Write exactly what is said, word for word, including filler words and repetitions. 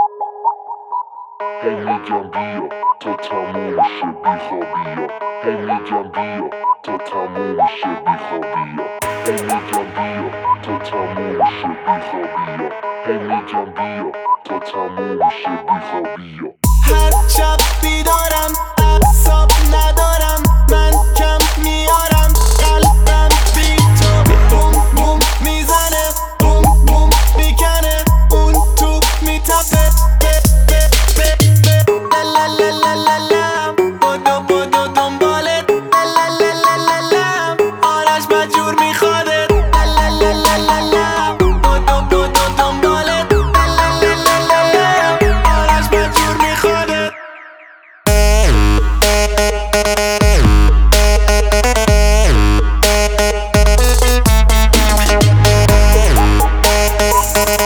هی میگم بیا تا تموم شه بیخوابیا. هی میگم بیا تا تموم شه بیخوابیا. هی میگم بیا تا تموم شه بیخوابیا. هی میگم بیا تا تموم شه بیخوابیا. هر شب بیدارم، اعصاب ندارم،